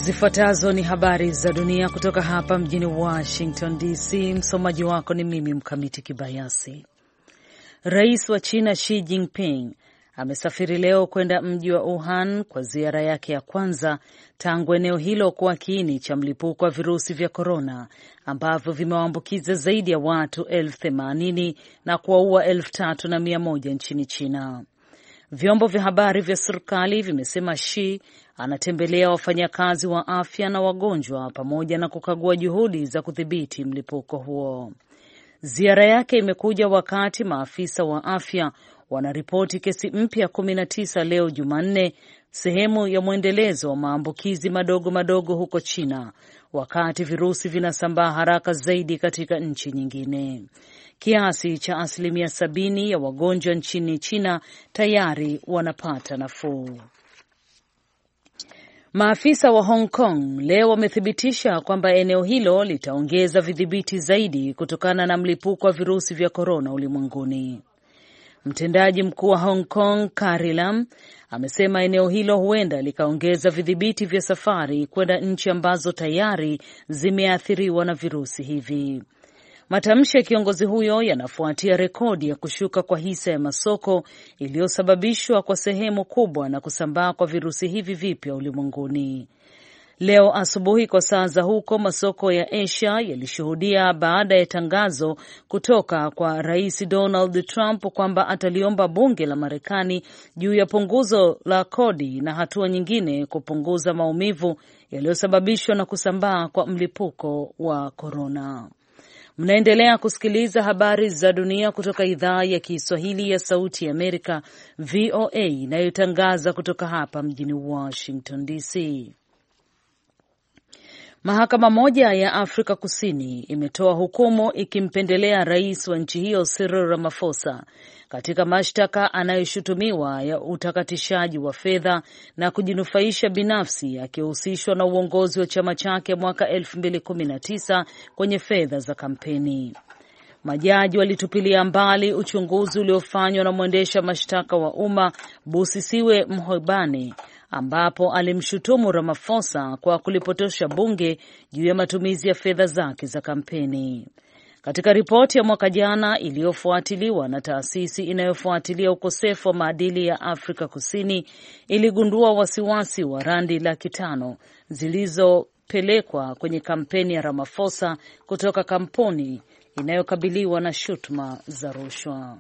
Zifuatazo ni habari za dunia kutoka hapa mjini Washington DC. Msomaji wako ni mimi Mkamiti Kibayasi. Rais wa China Xi Jinping amesafiri leo kwenda mji wa Wuhan kwa ziara yake ya kwanza tangu eneo hilo kuwa kiini cha mlipuko wa virusi vya korona ambavyo vimewaambukiza zaidi ya watu 80,000 na kuwaua 3,100 nchini China. Vyombo vya habari vya serikali vimesema Xi anatembelea wafanyakazi wa afya na wagonjwa pamoja na kukagua juhudi za kudhibiti mlipuko huo. Ziara yake imekuja wakati maafisa wa afya wanaripoti kesi mpya 19 leo Jumanne, sehemu ya mwendelezo wa maambukizi madogo madogo huko China, wakati virusi vinasambaa haraka zaidi katika nchi nyingine. Kiasi cha 70% ya wagonjwa nchini China tayari wanapata nafuu. Maafisa wa Hong Kong leo wamethibitisha kwamba eneo hilo litaongeza vidhibiti zaidi kutokana na mlipuko wa virusi vya korona ulimwenguni. Mtendaji mkuu wa Hong Kong, Carrie Lam, amesema eneo hilo huenda likaongeza vidhibiti vya safari kwenda nchi ambazo tayari zimeathiriwa na virusi hivi. Matamshi ya kiongozi huyo yanafuatia rekodi ya kushuka kwa hisa ya masoko iliyosababishwa kwa sehemu kubwa na kusambaa kwa virusi hivi vipya ulimwenguni. Leo asubuhi kwa saa za huko, masoko ya Asia yalishuhudia baada ya tangazo kutoka kwa Rais Donald Trump kwamba ataliomba bunge la Marekani juu ya punguzo la kodi na hatua nyingine kupunguza maumivu yaliyosababishwa na kusambaa kwa mlipuko wa korona. Mnaendelea kusikiliza habari za dunia kutoka idhaa ya Kiswahili ya Sauti ya Amerika, VOA, inayotangaza kutoka hapa mjini Washington DC. Mahakama moja ya Afrika Kusini imetoa hukumu ikimpendelea rais wa nchi hiyo Cyril Ramaphosa katika mashtaka anayoshutumiwa ya utakatishaji wa fedha na kujinufaisha binafsi, akihusishwa na uongozi wa chama chake mwaka 2019 kwenye fedha za kampeni. Majaji walitupilia mbali uchunguzi uliofanywa na mwendesha mashtaka wa umma Busisiwe Mkhwebane, ambapo alimshutumu Ramaphosa kwa kulipotosha bunge juu ya matumizi ya fedha zake za kampeni. Katika ripoti ya mwaka jana iliyofuatiliwa na taasisi inayofuatilia ukosefu wa maadili ya Afrika Kusini, iligundua wasiwasi wa randi 500,000 zilizopelekwa kwenye kampeni ya Ramaphosa kutoka kampuni inayokabiliwa na shutuma za rushwa.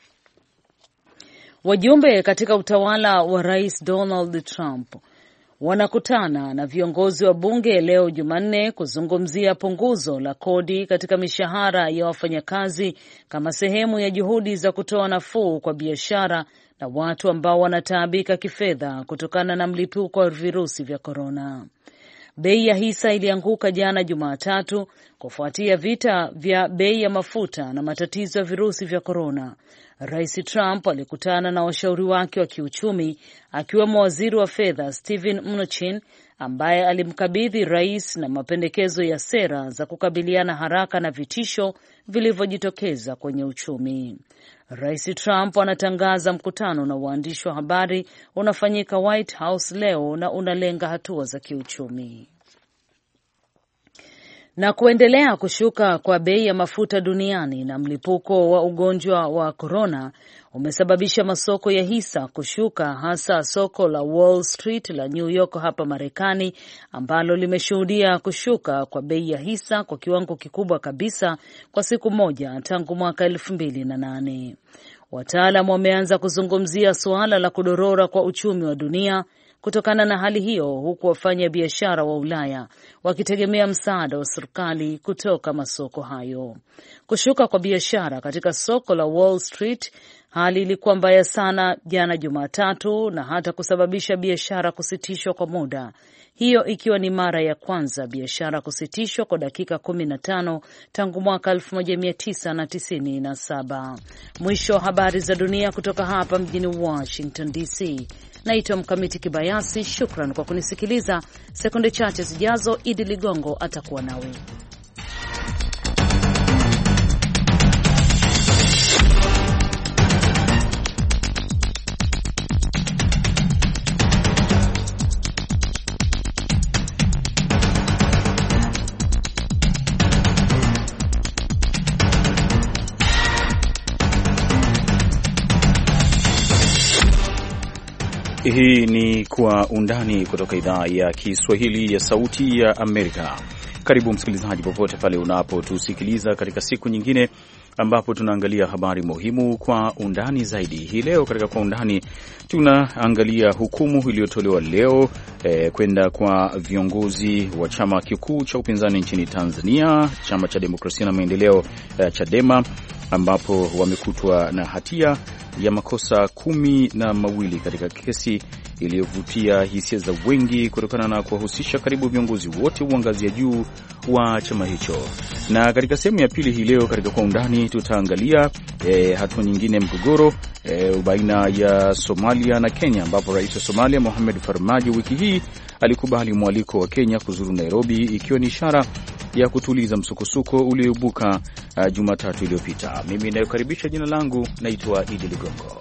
Wajumbe katika utawala wa Rais Donald Trump wanakutana na viongozi wa bunge leo Jumanne kuzungumzia punguzo la kodi katika mishahara ya wafanyakazi kama sehemu ya juhudi za kutoa nafuu kwa biashara na watu ambao wanataabika kifedha kutokana na mlipuko wa virusi vya korona. Bei ya hisa ilianguka jana Jumatatu kufuatia vita vya bei ya mafuta na matatizo ya virusi vya korona. Rais Trump alikutana na washauri wake wa kiuchumi, akiwemo waziri wa fedha Steven Mnuchin, ambaye alimkabidhi rais na mapendekezo ya sera za kukabiliana haraka na vitisho vilivyojitokeza kwenye uchumi. Rais Trump anatangaza mkutano na waandishi wa habari unafanyika White House leo na unalenga hatua za kiuchumi. Na kuendelea kushuka kwa bei ya mafuta duniani na mlipuko wa ugonjwa wa korona umesababisha masoko ya hisa kushuka, hasa soko la Wall Street la New York hapa Marekani, ambalo limeshuhudia kushuka kwa bei ya hisa kwa kiwango kikubwa kabisa kwa siku moja tangu mwaka 2008. Wataalamu wameanza kuzungumzia suala la kudorora kwa uchumi wa dunia kutokana na hali hiyo, huku wafanya biashara wa Ulaya wakitegemea msaada wa serikali kutoka masoko hayo. Kushuka kwa biashara katika soko la Wall Street, hali ilikuwa mbaya sana jana Jumatatu na hata kusababisha biashara kusitishwa kwa muda, hiyo ikiwa ni mara ya kwanza biashara kusitishwa kwa dakika 15 tangu mwaka 1997. Mwisho wa habari za dunia kutoka hapa mjini Washington DC. Naitwa Mkamiti Kibayasi. Shukran kwa kunisikiliza. Sekunde chache zijazo Idi Ligongo atakuwa nawe. Hii ni Kwa Undani kutoka idhaa ya Kiswahili ya Sauti ya Amerika. Karibu msikilizaji, popote pale unapotusikiliza katika siku nyingine ambapo tunaangalia habari muhimu kwa undani zaidi. Hii leo katika Kwa Undani tunaangalia hukumu iliyotolewa leo kwenda kwa viongozi wa chama kikuu cha upinzani nchini Tanzania, Chama cha Demokrasia na Maendeleo, Chadema, ambapo wamekutwa na hatia ya makosa 12 katika kesi iliyovutia hisia za wengi kutokana na kuwahusisha karibu viongozi wote wa ngazi ya juu wa chama hicho. Na katika sehemu ya pili hii leo katika Kwa Undani tutaangalia hatua nyingine, mgogoro baina ya Somalia na Kenya, ambapo rais wa Somalia Mohamed Farmajo wiki hii alikubali mwaliko wa Kenya kuzuru Nairobi, ikiwa ni ishara ya kutuliza msukosuko ulioibuka Jumatatu iliyopita. Mimi ninayokaribisha, jina langu naitwa Idi Ligongo.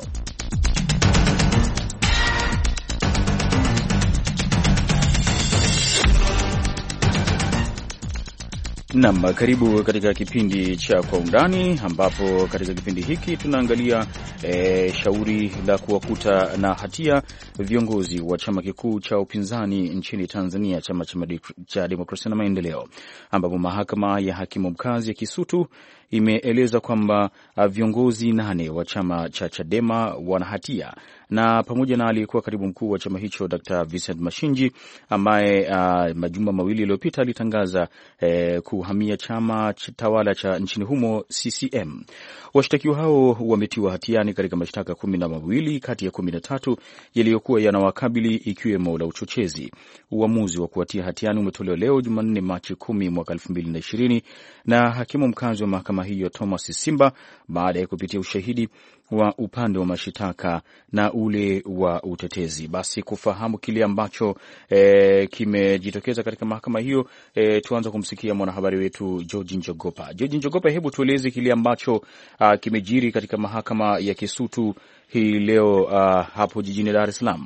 Naam, karibu katika kipindi cha Kwa Undani, ambapo katika kipindi hiki tunaangalia shauri la kuwakuta na hatia viongozi wa chama kikuu cha upinzani nchini Tanzania, Chama cha Demokrasia na Maendeleo, ambapo mahakama ya hakimu mkazi ya Kisutu imeeleza kwamba viongozi 8 wa chama cha Chadema wana hatia, na pamoja na aliyekuwa katibu mkuu wa chama hicho Dr. Vincent Mashinji, ambaye majuma mawili yaliyopita alitangaza kuhamia chama tawala cha nchini humo CCM. Washtakiwa hao wametiwa hatiani katika mashtaka 12 kati ya 13 yaliyokuwa yanawakabili, ikiwemo la uchochezi. Uamuzi wa kuwatia hatiani umetolewa leo Jumanne Machi 10 mwaka 2020 na hakimu mkazi wa mahakama hiyo Thomas Simba, baada ya kupitia ushahidi wa upande wa mashitaka na ule wa utetezi. Basi kufahamu kile ambacho kimejitokeza katika mahakama hiyo, tuanze kumsikia mwanahabari wetu George Njogopa. George Njogopa, hebu tueleze kile ambacho kimejiri katika mahakama ya Kisutu hii leo hapo jijini Dar es Salaam.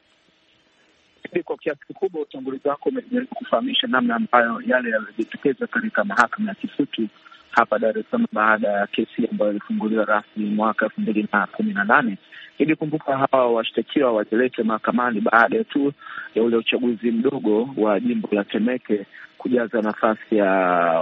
Kwa kiasi kikubwa utangulizi wako umejaribu kufahamisha namna ambayo yale yalijitokeza katika mahakama ya Kisutu hapa Dar es Salaam baada ya kesi ambayo ilifunguliwa rasmi mwaka 2018. Ili kumbuka, hawa washtakiwa wajeleke mahakamani baada tu ya ule uchaguzi mdogo wa jimbo la Temeke kujaza nafasi ya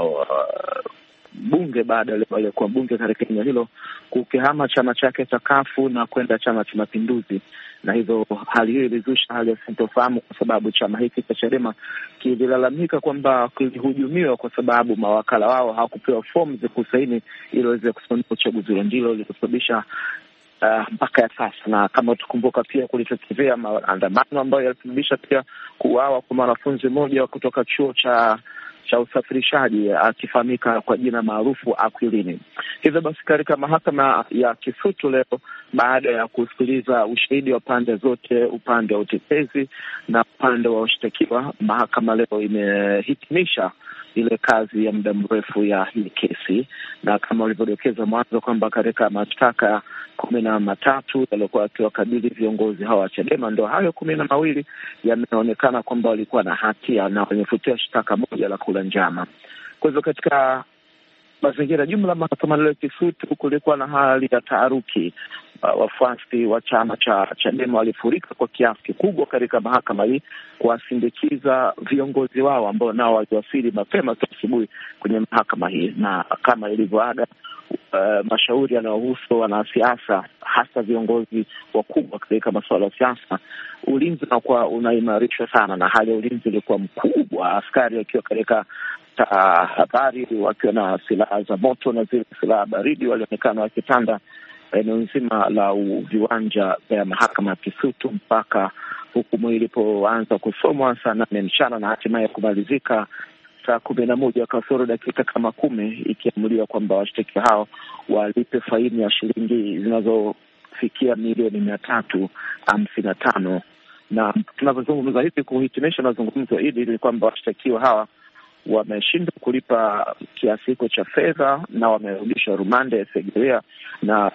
bunge baada ya wale kwa bunge katika eneo hilo kukihama chama chake cha Kafu na kwenda Chama cha Mapinduzi. Na hivyo hali hiyo ilizusha hali ya sintofahamu, kwa sababu chama hiki cha Chadema kililalamika kwamba kilihujumiwa kwa sababu mawakala wao hawakupewa fomu za kusaini ili waweze kusimamia uchaguzi ule. Ndilo lilisababisha mpaka ya sasa. Na kama tukumbuka pia kulitokea maandamano ambayo yalisababisha pia kuuawa kwa mwanafunzi mmoja kutoka chuo cha usafirishaji akifahamika kwa jina maarufu Aquilini. Hivyo basi katika mahakama ya Kisutu leo, baada ya kusikiliza ushahidi wa pande zote, upande wa utetezi na upande wa washtakiwa, mahakama leo imehitimisha ile kazi ya muda mrefu ya hii kesi. Na kama ulivyodokeza mwanzo kwamba katika mashtaka 13 yaliokuwa yakiwakabili viongozi hawa wa Chadema, ndio hayo 12 yameonekana kwamba walikuwa na hatia na wamefutia shtaka moja la kula njama. Kwa hivyo katika mazingira jumla mahakama leo Kisutu kulikuwa na hali ya taharuki. Wafuasi wa chama cha Chadema walifurika kwa kiasi kikubwa katika mahakama hii kuwasindikiza viongozi wao ambao nao waliwasili mapema asubuhi kwenye mahakama hii. Na kama ilivyoada, mashauri yanayohusu wanasiasa, hasa viongozi wakubwa katika masuala ya siasa, ulinzi unakuwa unaimarishwa sana, na hali ya ulinzi ilikuwa mkubwa, askari wakiwa katika habari wakiwa na silaha za moto na zile silaha baridi walionekana wakitanda eneo nzima la viwanja vya mahakama ya Kisutu mpaka hukumu ilipoanza kusomwa saa 8 mchana na hatimaye kumalizika saa 11 kasoro dakika kama 10, ikiamuliwa kwamba washtakiwa hao walipe faini ya shilingi zinazofikia milioni 355. Na tunapozungumza hivi kuhitimisha mazungumzo hili ni kwamba washtakiwa hawa wameshindwa kulipa kiasi hicho cha fedha na wamerudishwa rumande Segerea. Na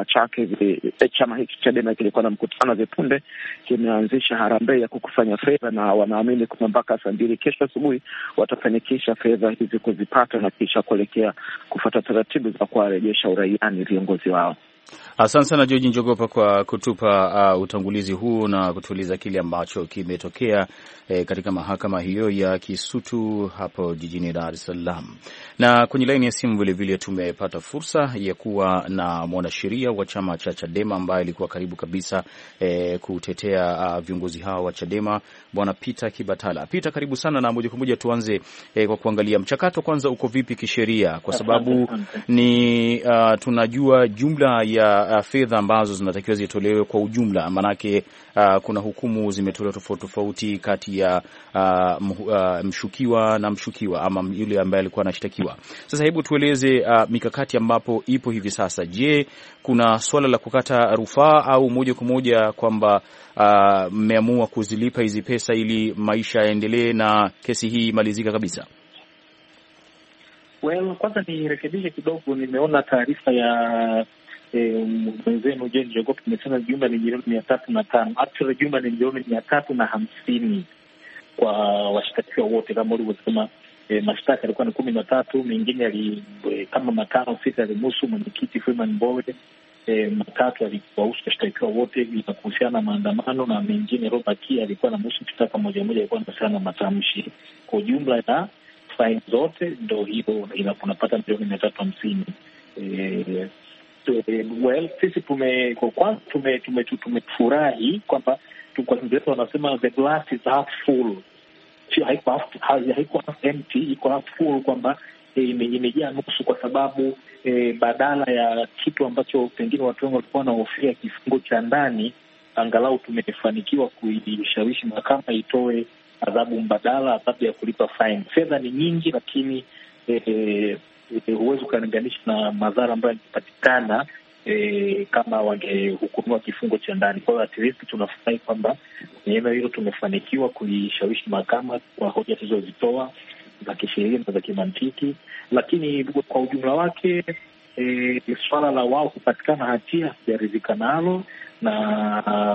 chama hiki Chadema kilikuwa na mkutano vipunde, kimeanzisha harambee ya kukusanya fedha, na wanaamini kwamba mpaka saa 2 kesho asubuhi watafanikisha fedha hizi kuzipata na kisha kuelekea kufuata taratibu za kuwarejesha uraiani viongozi wao. Asante sana George Njogopa kwa kutupa utangulizi huu na kutueleza kile ambacho kimetokea katika mahakama hiyo ya Kisutu hapo jijini Dar es Salaam. Na kwenye laini ya simu vilevile tumepata fursa ya kuwa na mwanasheria wa chama cha Chadema ambaye alikuwa karibu kabisa kutetea viongozi hao wa Chadema, Bwana Peter Kibatala. Peter, karibu sana, na moja kwa moja tuanze kwa kuangalia mchakato kwanza uko vipi kisheria, kwa sababu ni tunajua jumla ya fedha ambazo zinatakiwa zitolewe kwa ujumla, manake kuna hukumu zimetolewa tofauti tofauti kati ya mshukiwa na mshukiwa ama yule ambaye alikuwa anashtakiwa. Sasa hebu tueleze mikakati ambapo ipo hivi sasa. Je, kuna swala la kukata rufaa au moja kwa moja kwamba mmeamua kuzilipa hizi pesa ili maisha yaendelee na kesi hii imalizika kabisa? Well, kwanza nirekebishe kidogo, nimeona taarifa ya mwenzenu Jane Njogopa tumesema jumla ni milioni 305. Actually jumla ni milioni 350 kwa washtakiwa wote, kama ulivyosema. Mashtaka yalikuwa ni 13, mengine kama 5-6 alimuhusu mwenyekiti Freeman Mbowe, 3 aliwahusu washtakiwa wote bila kuhusiana na maandamano, na mengine Robert Kia alikuwa anamhusu mshtaka moja alikuwa anahusiana na matamshi. Kwa jumla ya fine zote ndio hiyo unapata milioni 350. Well, sisi tumefurahi kwamba kwa Kiingereza wanasema the glass is half full, haiko half empty, iko half full, kwamba imejaa nusu, kwa sababu badala ya kitu ambacho pengine watu wengi walikuwa wanahofia, kifungo cha ndani, angalau tumefanikiwa kuishawishi mahakama itoe adhabu mbadala, adhabu ya kulipa fine. Fedha ni nyingi, lakini huwezi ukalinganisha na madhara ambayo yanapatikana kama wangehukumiwa kifungo cha ndani. Kwa hiyo at least tunafurahi kwamba eneo hilo tumefanikiwa kuishawishi mahakama kwa hoja tulizozitoa za kisheria na za kimantiki. Lakini kwa ujumla wake swala la wao kupatikana hatia sijaridhika nalo, na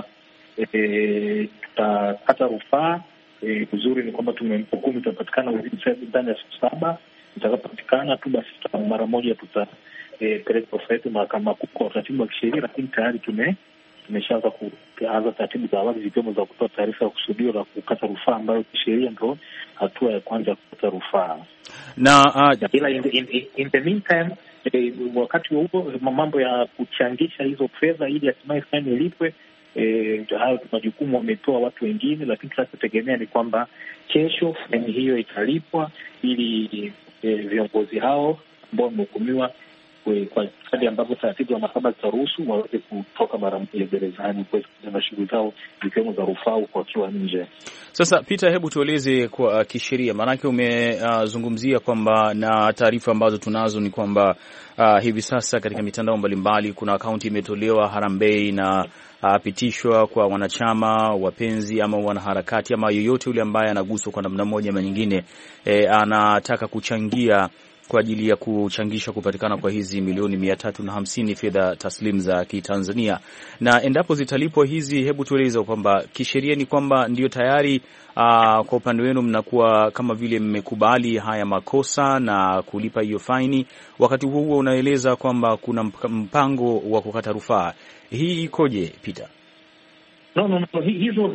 tutakata rufaa. Uzuri ni kwamba tumemhukumu itapatikana ndani ya siku 7. Itakapopatikana tu basi mara moja tutapeleka rufaa yetu mahakama kuu kwa utaratibu wa kisheria, lakini tayari tumeshaanza kuanza taratibu za awali, zikiwemo za kutoa taarifa ya kusudio la kukata rufaa, ambayo kisheria ndio hatua ya kwanza ya kukata rufaa. Na ila in the meantime, wakati huo mambo ya kuchangisha hizo fedha ili hatimaye faini ilipwe, hayo majukumu wametoa watu wengine, lakini tunachotegemea ni kwamba kesho faini hiyo italipwa ili viongozi hao ambao wamehukumiwa kwa hadi ambapo taratibu za mahakama zitaruhusu waweze kutoka mara moja gerezani kuweza kufanya shughuli zao zikiwemo za rufaa wakiwa nje. Sasa Peter, hebu tueleze kwa kisheria, maanake umezungumzia kwamba na taarifa ambazo tunazo ni kwamba hivi sasa katika mitandao mbalimbali kuna akaunti imetolewa harambee na pitishwa kwa wanachama, wapenzi ama wanaharakati ama yoyote yule ambaye anaguswa kwa namna moja ama nyingine, anataka kuchangia kwa ajili ya kuchangisha kupatikana kwa hizi milioni 350 fedha taslim za Kitanzania. Na endapo zitalipwa hizi, hebu tueleze kwamba kisheria ni kwamba ndio tayari kwa upande wenu mnakuwa kama vile mmekubali haya makosa na kulipa hiyo faini. Wakati huo unaeleza kwamba kuna mpango wa kukata rufaa. Hii ikoje, Peter? No. Hizo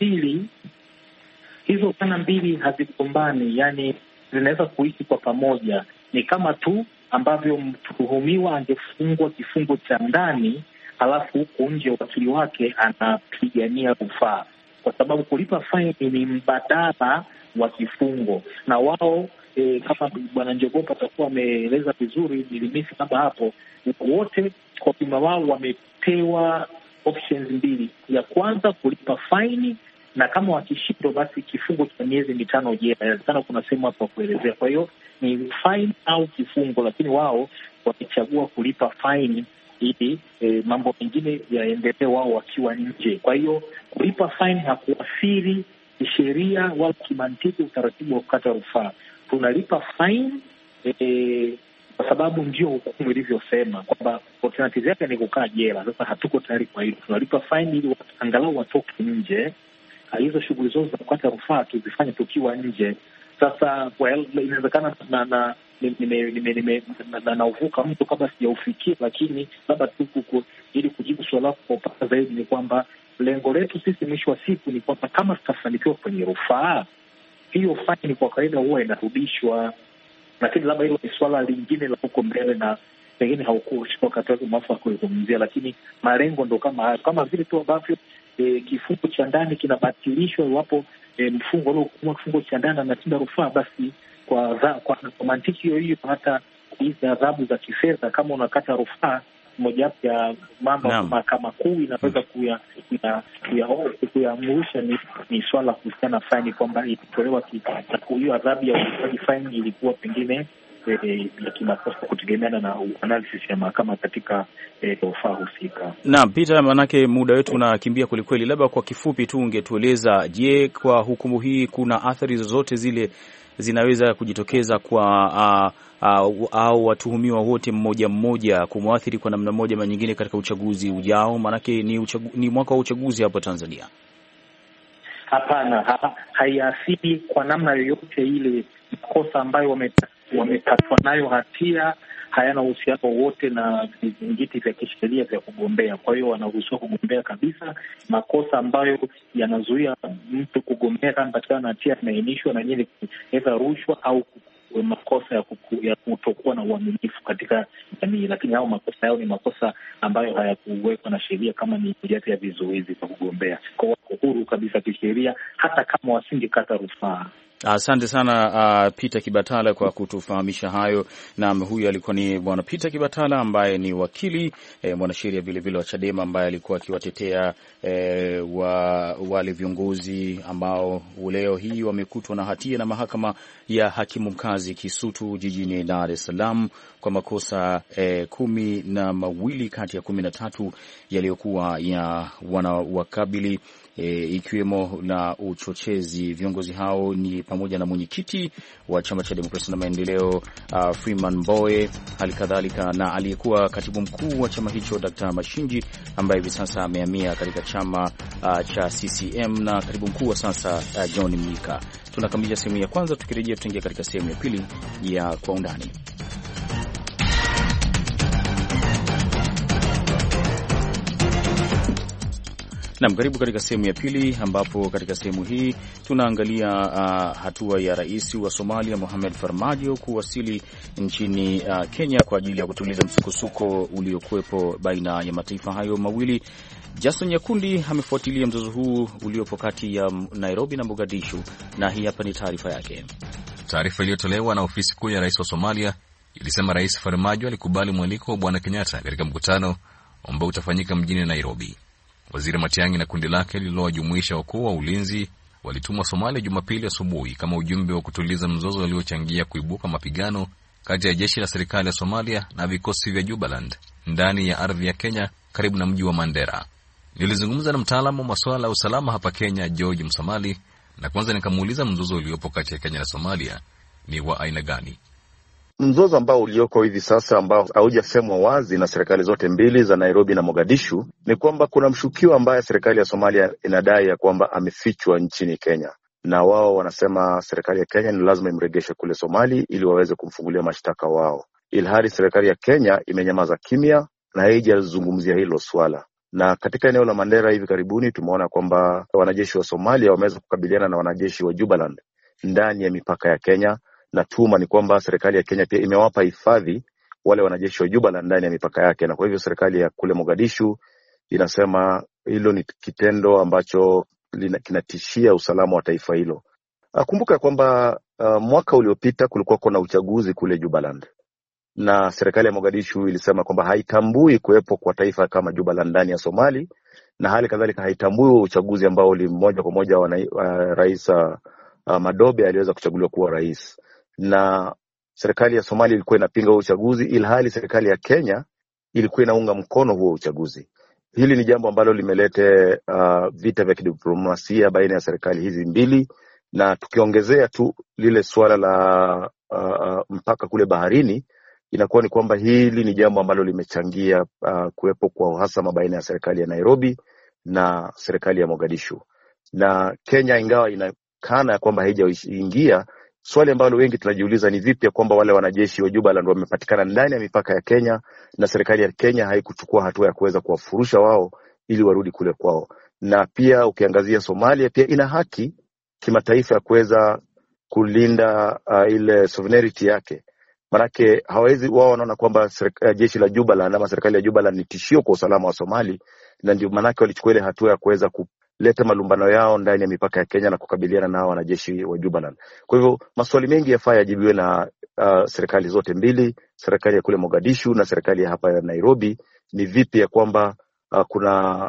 dhana mbili hazikumbani, yani zinaweza kuishi kwa pamoja. Ni kama tu ambavyo mtuhumiwa angefungwa kifungo cha ndani, halafu huko nje wakili wake anapigania rufaa, kwa sababu kulipa faini ni mbadala wa kifungo. Na wao kama Bwana Njogopa atakuwa ameeleza vizuri, nilimisi kama hapo, wote kwa pima wao wamepewa options mbili. Ya kwanza kulipa faini, na kama wakishindwa basi kifungo cha miezi 5 jela. Sana kuna sehemu hapo kuelezea. Kwa hiyo ni fine au kifungo, lakini wao wakichagua kulipa fine ili mambo mengine yaendelee wao wakiwa nje. Kwa hiyo kulipa fine hakuathiri kisheria wala kimantiki utaratibu wa kukata rufaa. Tunalipa fine kwa sababu ndio hukumu ilivyosema kwamba alternative yake ni kukaa jela. Sasa hatuko tayari kwa hilo. Tunalipa fine ili angalau watoke nje. Hizo shughuli zote za kukata rufaa tuzifanye tukiwa nje. Sasa inawezekana nauvuka mtu kabla sijaufikia, lakini labda tu ili kujibu swali lako kwa upana zaidi ni kwamba lengo letu sisi mwisho wa siku ni kwamba kama tutafanikiwa kwenye rufaa, hiyo faini kwa kawaida huwa inarudishwa, lakini labda hilo ni swala lingine la huko mbele na pengine haukuchukua wakati wake mwafaka kuzungumzia, lakini malengo ndo kama hayo, kama vile tu ambavyo kifungo cha ndani kinabatilishwa iwapo mfungo aliohukumiwa kifungo cha ndani anatinda rufaa, basi kwa mantiki hiyo hiyo hata hizi adhabu za kifedha kama unakata rufaa, mojawapo ya mambo mahakama kuu inaweza kuyaamrisha ni swala kuhusiana na faini, kwamba ilitolewa hiyo adhabu ya ulipaji faini ilikuwa pengine ya kimakosa kutegemeana na analysis ya mahakama katika rufaa husika. Naam, Peter, manake muda wetu unakimbia kwelikweli, labda kwa kifupi tu ungetueleza, je, kwa hukumu hii kuna athari zozote zile zinaweza kujitokeza kwa au watuhumiwa wote mmoja mmoja kumwathiri kwa namna moja ama nyingine katika uchaguzi ujao? Manake ni mwaka wa uchaguzi hapa Tanzania. Hapana, haiathiri kwa namna yoyote ile. Makosa ambayo wamepatwa nayo hatia hayana uhusiano wowote na vizingiti vya kisheria vya kugombea. Kwa hiyo wanaruhusiwa kugombea kabisa. Makosa ambayo yanazuia mtu kugombea kama patikana na hatia yanainishwa na nyingine kuweza rushwa au makosa ya kutokuwa na uaminifu katika jamii, lakini hao makosa yao ni makosa ambayo hayakuwekwa na sheria kama ni mojawapo ya vizuizi vya kugombea. Kwa wako huru kabisa kisheria hata kama wasingekata rufaa. Asante sana Peter Kibatala kwa kutufahamisha hayo. Na huyu alikuwa ni bwana Peter Kibatala ambaye ni wakili mwanasheria vile vile wa Chadema, ambaye alikuwa akiwatetea wale viongozi ambao leo hii wamekutwa na hatia na mahakama ya hakimu mkazi Kisutu jijini Dar es Salaam kwa makosa 12 kati ya 13 yaliyokuwa ya wanawakabili ikiwemo na uchochezi. Viongozi hao ni pamoja na mwenyekiti wa Chama cha Demokrasia na Maendeleo Freeman Mbowe, hali kadhalika na aliyekuwa katibu mkuu wa chama hicho Dr. Mashinji, ambaye hivi sasa amehamia katika chama cha CCM, na katibu mkuu wa sasa John Mnyika. Tunakamilisha sehemu ya kwanza, tukirejea tutaingia katika sehemu ya pili ya Kwa Undani. Naam, karibu katika sehemu ya pili, ambapo katika sehemu hii tunaangalia hatua ya rais wa Somalia Mohamed Farmajo kuwasili nchini Kenya kwa ajili ya kutuliza msukosuko uliokuwepo baina ya mataifa hayo mawili. Jason Nyakundi amefuatilia mzozo huu uliopo kati ya Nairobi na Mogadishu, na hii hapa ni taarifa yake. Taarifa iliyotolewa na ofisi kuu ya rais wa Somalia ilisema Rais Farmajo alikubali mwaliko wa Bwana Kenyatta katika mkutano ambao utafanyika mjini Nairobi. Waziri Matiang'i na kundi lake lililojumuisha wakuu wa ulinzi walitumwa Somalia Jumapili asubuhi kama ujumbe wa kutuliza mzozo uliochangia kuibuka mapigano kati ya jeshi la serikali ya Somalia na vikosi vya Jubaland ndani ya ardhi ya Kenya karibu na mji wa Mandera. Nilizungumza na mtaalamu wa masuala ya usalama hapa Kenya, George Msamali, na kwanza nikamuuliza mzozo uliopo kati ya Kenya na Somalia ni wa aina gani. Mzozo ambao ulioko hivi sasa ambao haujasemwa wazi na serikali zote mbili za Nairobi na Mogadishu ni kwamba kuna mshukiwa ambaye serikali ya Somalia inadai ya kwamba amefichwa nchini Kenya, na wao wanasema serikali ya Kenya ni lazima imregeshe kule Somali ili waweze kumfungulia mashtaka wao, ilhali serikali ya Kenya imenyamaza kimya na haijazungumzia hilo swala. Na katika eneo la Mandera hivi karibuni tumeona kwamba wanajeshi wa Somalia wameweza kukabiliana na wanajeshi wa Jubaland ndani ya mipaka ya Kenya, na tuma ni kwamba serikali ya Kenya pia imewapa hifadhi wale wanajeshi wa Jubaland ndani ya mipaka yake, na kwa hivyo serikali ya kule Mogadishu inasema hilo ni kitendo ambacho kinatishia usalama wa taifa hilo. Kumbuka kwamba mwaka uliopita kulikuwa kuna uchaguzi kule Jubaland, na serikali ya Mogadishu ilisema kwamba haitambui kuwepo kwa taifa kama Jubaland ndani ya Somali, na hali kadhalika haitambui uchaguzi ambao moja kwa moja rais Madobe aliweza kuchaguliwa kuwa rais, na serikali ya Somalia ilikuwa inapinga huo uchaguzi, ilhali serikali ya Kenya ilikuwa inaunga mkono huo uchaguzi. Hili ni jambo ambalo limelete vita vya kidiplomasia baina ya serikali hizi mbili, na tukiongezea tu lile suala la mpaka kule baharini, inakuwa ni kwamba hili ni jambo ambalo limechangia kuwepo kwa uhasama baina ya serikali ya Nairobi na serikali ya Mogadishu. Na Kenya ingawa inakana ya kwamba haijaingia, swali ambalo wengi tunajiuliza ni vipi ya kwamba wale wanajeshi wa Jubaland wamepatikana ndani ya mipaka ya Kenya na serikali ya Kenya haikuchukua hatua ya kuweza kuwafurusha wao ili warudi kule kwao. Na pia ukiangazia Somalia pia ina haki kimataifa ya kuweza kulinda ile sovereignty yake. Manake hawezi, wao wanaona kwamba jeshi la Jubaland ama serikali ya Jubaland ni tishio kwa usalama wa Somali, na ndio manake walichukua ile hatua ya kuweza kuleta malumbano yao ndani ya mipaka ya Kenya na kukabiliana na wanajeshi wa Jubaland. Kwa hivyo maswali mengi yafaa yajibiwe na serikali zote mbili, serikali ya kule Mogadishu na serikali ya hapa ya Nairobi. Ni vipi ya kwamba kuna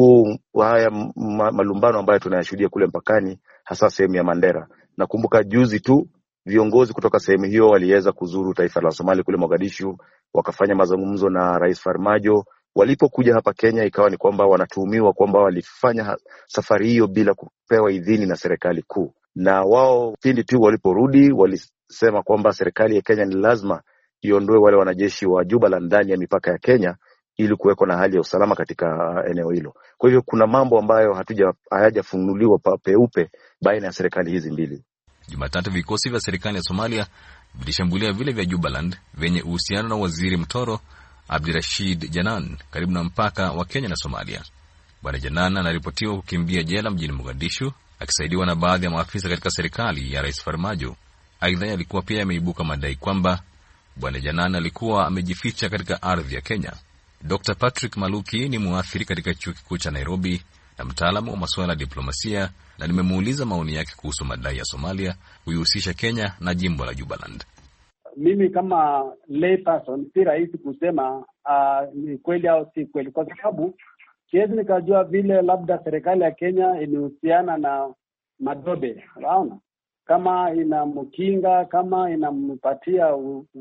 haya malumbano ambayo tunayashuhudia kule mpakani, hasa sehemu ya Mandera. Nakumbuka juzi tu viongozi kutoka sehemu hiyo waliweza kuzuru taifa la Somalia kule Mogadishu, wakafanya mazungumzo na Rais Farmajo. Walipokuja hapa Kenya ikawa ni kwamba wanatuhumiwa kwamba walifanya safari hiyo bila kupewa idhini na serikali kuu, na wao pindi tu waliporudi walisema kwamba serikali ya Kenya ni lazima iondoe wale wanajeshi wa Jubaland ndani ya mipaka ya Kenya ili kuweko na hali ya usalama katika eneo hilo. Kwa hivyo kuna mambo ambayo hayajafunuliwa peupe baina ya serikali hizi mbili. Jumatatu vikosi vya serikali ya Somalia vilishambulia vile vya Jubaland vyenye uhusiano na Waziri Mtoro Abdirashid Janan karibu na mpaka wa Kenya na Somalia. Bwana Janan anaripotiwa kukimbia jela mjini Mogadishu akisaidiwa na baadhi ya maafisa katika serikali ya Rais Farmajo. Aidha, alikuwa pia ameibuka madai kwamba Bwana Janan alikuwa amejificha katika ardhi ya Kenya. Dr. Patrick Maluki ni muathiri katika chuo kikuu cha Nairobi na mtaalamu wa masuala ya diplomasia, na nimemuuliza maoni yake kuhusu madai ya Somalia kuihusisha Kenya na jimbo la Jubaland. Mimi kama lay person si rahisi kusema ni kweli au si kweli, kwa sababu siwezi nikajua vile labda serikali ya Kenya inahusiana na Madobe, unaona, kama inamkinga, kama inampatia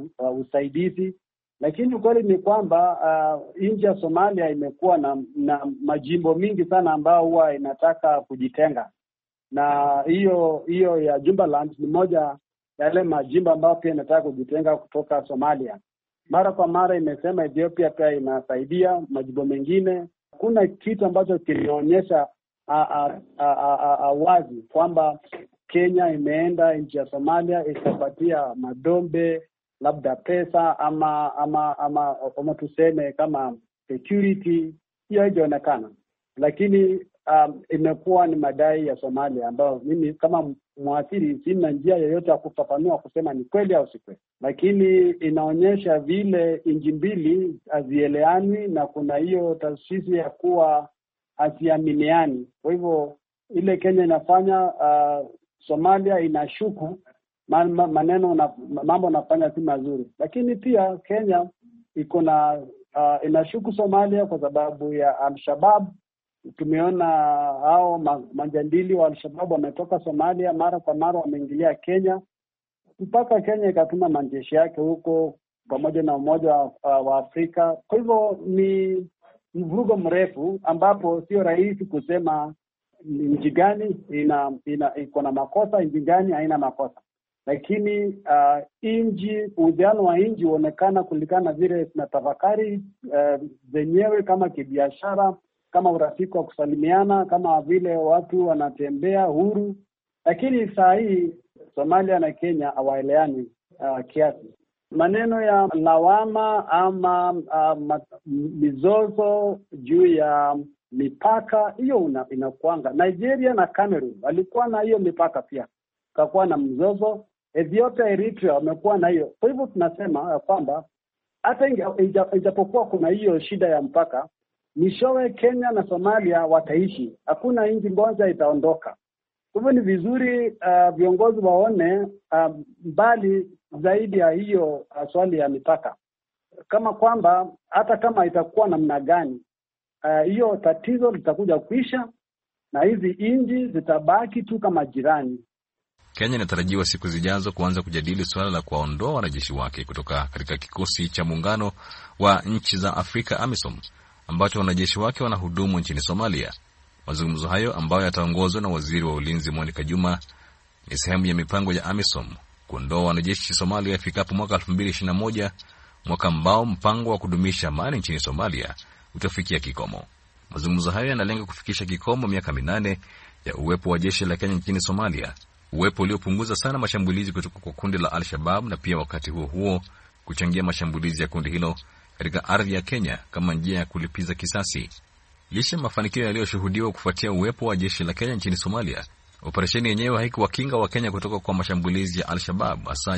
usaidizi. Lakini kweli ni kwamba nchi ya Somalia imekuwa na majimbo mingi sana ambao huwa inataka kujitenga, na hiyo ya Jubaland ni moja yale majimbo ambayo pia inataka kujitenga kutoka Somalia. Mara kwa mara imesema Ethiopia pia inasaidia majimbo mengine. Kuna kitu ambacho kilionyesha wazi kwamba Kenya imeenda nchi ya Somalia ikapatia Madombe labda pesa ama tuseme kama security. Hiyo haijaonekana, lakini imekuwa ni madai ya Somalia ambayo mimi kama mwathiri sina njia yoyote ya kufafanua kusema ni kweli au si kweli, lakini inaonyesha vile nchi mbili hazielewani na kuna hiyo taasisi ya kuwa haziaminiani. Kwa hivyo ile Kenya inafanya, Somalia inashuku maneno na mambo nafanya si mazuri, lakini pia Kenya iko na inashuku Somalia kwa sababu ya Al-Shabaab. Tumeona hao majandili wa Al-Shabaab wametoka Somalia, mara kwa mara wameingilia Kenya, mpaka Kenya ikatuma majeshi yake huko pamoja na Umoja wa Afrika. Kwa hivyo ni mvurugo mrefu ambapo sio rahisi kusema nchi gani iko na makosa, nchi gani haina makosa. Lakini uhusiano wa nchi huonekana kulingana vile tunatafakari zenyewe, kama kibiashara, kama urafiki wa kusalimiana, kama vile watu wanatembea huru. Lakini saa hii Somalia na Kenya hawaeleani kiasi. Maneno ya lawama ama mizozo juu ya mipaka, hiyo inakuanga. Nigeria na Cameroon walikuwa na hiyo mipaka pia, kakuwa na mzozo. Ethiopia, Eritrea wamekuwa na hiyo. Kwa hivyo tunasema kwamba hata ijapokuwa kuna hiyo shida ya mpaka, mishowe Kenya na Somalia wataishi. Hakuna nchi moja itaondoka. Kwa hivyo ni vizuri viongozi waone mbali zaidi ya hiyo swali ya mipaka, kama kwamba hata kama itakuwa namna gani, hiyo tatizo litakuja kuisha na hizi nchi zitabaki tu kama jirani. Kenya inatarajiwa siku zijazo kuanza kujadili suala la kuwaondoa wanajeshi wake kutoka katika kikosi cha muungano wa nchi za Afrika AMISOM ambacho wanajeshi wake wanahudumu nchini Somalia. Mazungumzo hayo ambayo yataongozwa na Waziri wa Ulinzi Monica Juma ni sehemu ya mipango ya AMISOM kuondoa wanajeshi Somalia ifikapo mwaka 2021, mwaka ambao mpango wa kudumisha amani nchini Somalia utafikia kikomo. Mazungumzo hayo yanalenga kufikisha kikomo miaka 8 ya uwepo wa jeshi la Kenya nchini Somalia uwepo uliopunguza sana mashambulizi kutoka kwa kundi la Al-Shabaab na pia wakati huo huo kuchangia mashambulizi ya kundi hilo katika ardhi ya Kenya kama njia ya kulipiza kisasi. Licha mafanikio yaliyoshuhudiwa kufuatia uwepo wa jeshi la Kenya nchini Somalia, operesheni yenyewe haikuwakinga wa Kenya kutoka kwa mashambulizi ya Al-Shabaab, hasa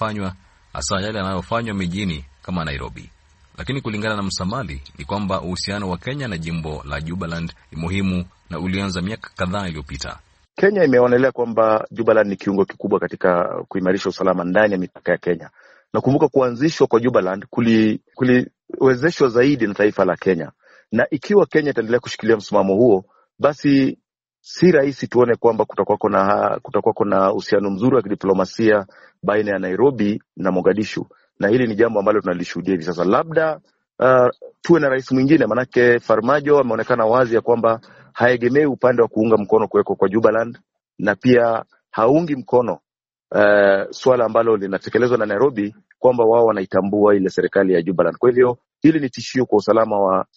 yale yanayofanywa mijini kama Nairobi. Lakini kulingana na Msamali ni kwamba uhusiano wa Kenya na jimbo la Jubaland ni muhimu na ulianza miaka kadhaa iliyopita. Kenya imeonelea kwamba Jubaland ni kiungo kikubwa katika kuimarisha usalama ndani ya mipaka ya Kenya. Nakumbuka kuanzishwa kwa Jubaland kuliwezeshwa zaidi na taifa la Kenya. Na ikiwa Kenya itaendelea kushikilia msimamo huo, basi si rahisi tuone kwamba kutakuwa na uhusiano mzuri wa kidiplomasia baina ya Nairobi na Mogadishu. Na hili ni jambo ambalo tunalishuhudia hivi sasa. Labda tuwe na rais mwingine, manake Farmajo ameonekana wazi ya kwamba haegemei upande wa kuunga mkono kuweko kwa Jubaland, na pia haungi mkono swala ambalo linatekelezwa na Nairobi kwamba wao wanaitambua ile serikali ya Jubaland. Kwa hivyo hili ni tishio kwa usalama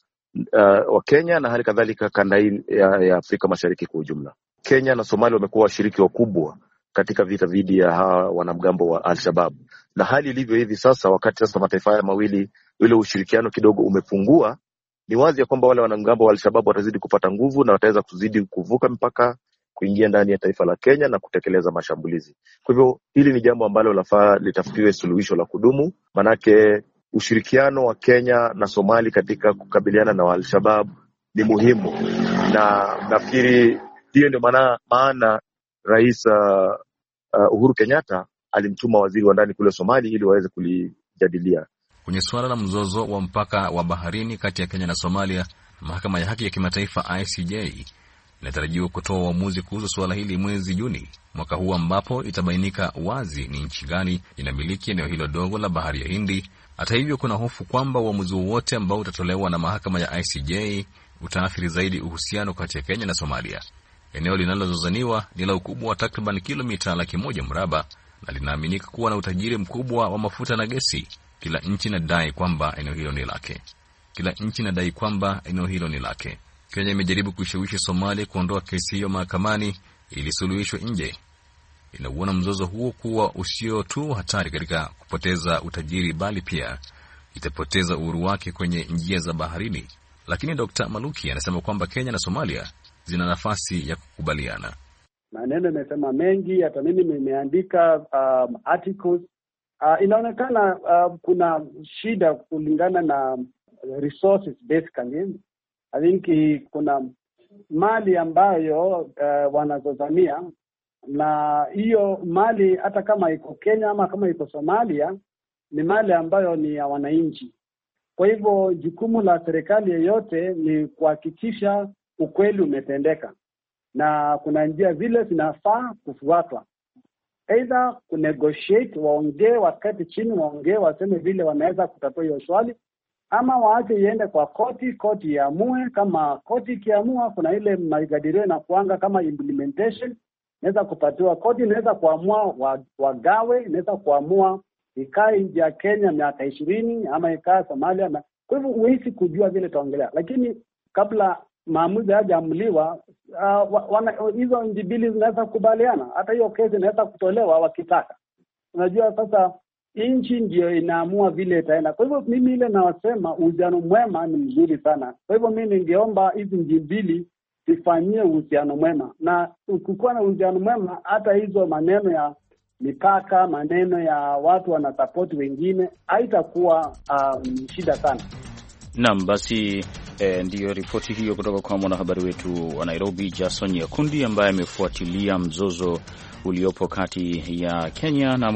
wa Kenya na hali kadhalika kanda hii ya Afrika Mashariki kwa ujumla. Kenya na Somalia wamekuwa washiriki wakubwa katika vita dhidi ya hawa wanamgambo wa Al-Shabaab. Na hali ilivyo hivi sasa, wakati sasa mataifa haya mawili ile ushirikiano kidogo umepungua, ni wazi ya kwamba wale wanamgambo wa Al-Shabaab watazidi kupata nguvu na wataweza kuzidi kuvuka mpaka kuingia ndani ya taifa la Kenya na kutekeleza mashambulizi. Kwa hivyo hili ni jambo ambalo lafaa litafutiwe suluhisho la kudumu, manake ushirikiano wa Kenya na Somali katika kukabiliana na Al-Shabaab ni muhimu, na nafikiri hiyo ndio maana Rais Uhuru Kenyatta alimtuma waziri wa ndani kule Somali ili waweze kulijadilia. Kwenye suala la mzozo wa mpaka wa baharini kati ya Kenya na Somalia, mahakama ya haki ya kimataifa ICJ inatarajiwa kutoa uamuzi kuhusu suala hili mwezi Juni mwaka huu, ambapo itabainika wazi ni nchi gani inamiliki eneo hilo dogo la bahari ya Hindi. Hata hivyo, kuna hofu kwamba uamuzi wowote ambao utatolewa na mahakama ya ICJ utaathiri zaidi uhusiano kati ya Kenya na Somalia. Eneo linalozozaniwa ni la ukubwa wa takriban kilomita 100 mraba na linaaminika kuwa na utajiri mkubwa wa mafuta na gesi. Kila nchi inadai kwamba eneo hilo ni lake. Kenya imejaribu kushawishi Somalia kuondoa kesi hiyo mahakamani ili suluhishwe nje. Inauona mzozo huo kuwa usio tu hatari katika kupoteza utajiri, bali pia itapoteza uhuru wake kwenye njia za baharini. Lakini Dr. Maluki anasema kwamba Kenya na Somalia zina nafasi ya kukubaliana. Maneno imesema mengi, hata mimi nimeandika articles. Inaonekana kuna shida kulingana na resources basically. I think kuna mali ambayo wanazozania, na hiyo mali hata kama iko Kenya ama kama iko Somalia ni mali ambayo ni ya wananchi. Kwa hivyo jukumu la serikali yoyote ni kuhakikisha ukweli umetendeka, na kuna njia zile zinafaa kufuatwa. Either kunegotiate, waongee, wakati chini waongee, waseme vile wanaweza kutatua hiyo swali, ama waache iende kwa koti iamue. Kama koti ikiamua, kuna ile maigadirio na kuanga kama implementation, inaweza kupatiwa koti, inaweza kuamua wagawe, inaweza kuamua ikae nje ya Kenya miaka 20 ama ikae Somalia. Kwa hivyo huwezi kujua vile taongelea, lakini kabla maamuzi hajaamuliwa, hizo nchi mbili zinaweza kukubaliana. Hata hiyo kesi inaweza kutolewa wakitaka. Unajua sasa nchi ndio inaamua vile itaenda. Kwa hivyo mimi ile nawasema uhusiano mwema ni mzuri sana. Kwa hivyo mimi ningeomba hizi nchi mbili zifanyie uhusiano mwema, na ukikuwa na uhusiano mwema, hata hizo maneno ya mipaka, maneno ya watu wanasupport wengine haitakuwa shida sana. Naam, basi ndiyo ripoti hiyo kutoka kwa mwanahabari wetu wa Nairobi Jason Nyakundi, ambaye amefuatilia mzozo uliopo kati ya Kenya na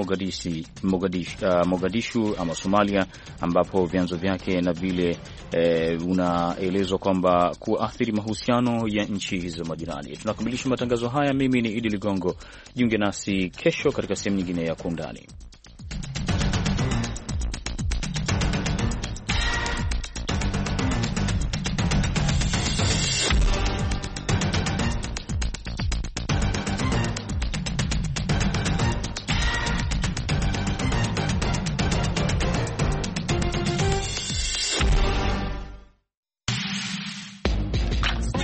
Mogadishu ama Somalia, ambapo vyanzo vyake na vile unaelezwa kwamba kuathiri mahusiano ya nchi hizo majirani. Tunakamilisha matangazo haya. Mimi ni Idi Ligongo. Jiunge nasi kesho katika sehemu nyingine ya Kwa Undani.